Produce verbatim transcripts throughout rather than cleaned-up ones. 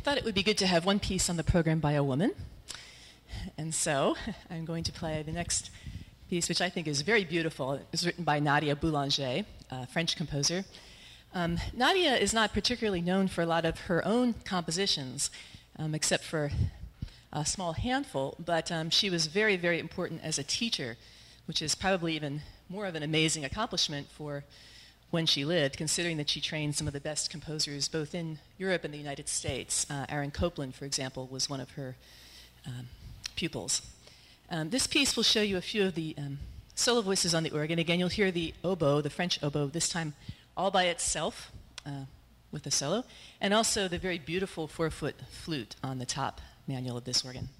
thought it would be good to have one piece on the program by a woman. And so I'm going to play the next piece, which I think is very beautiful. It was written by Nadia Boulanger, a French composer. Um, Nadia is not particularly known for a lot of her own compositions, um, except for a small handful, but um, she was very, very important as a teacher, which is probably even more of an amazing accomplishment for when she lived, considering that she trained some of the best composers both in Europe and the United States. Uh, Aaron Copland, for example, was one of her um, pupils. Um, this piece will show you a few of the um, solo voices on the organ. Again, you'll hear the oboe, the French oboe, this time all by itself uh, with the solo, and also the very beautiful four-foot flute on the top manual of this organ.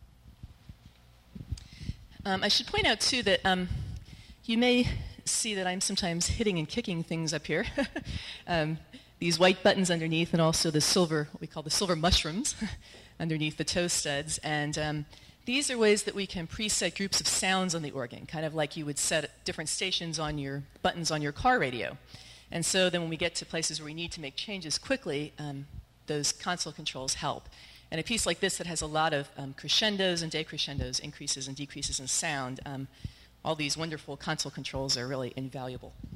Um, I should point out, too, that um, you may see that I'm sometimes hitting and kicking things up here. um, these white buttons underneath, and also the silver, what we call the silver mushrooms, underneath the toe studs. And um, these are ways that we can preset groups of sounds on the organ, kind of like you would set different stations on your buttons on your car radio. And so then when we get to places where we need to make changes quickly, um, those console controls help. And a piece like this that has a lot of um, crescendos and decrescendos, increases and decreases in sound, um, all these wonderful console controls are really invaluable.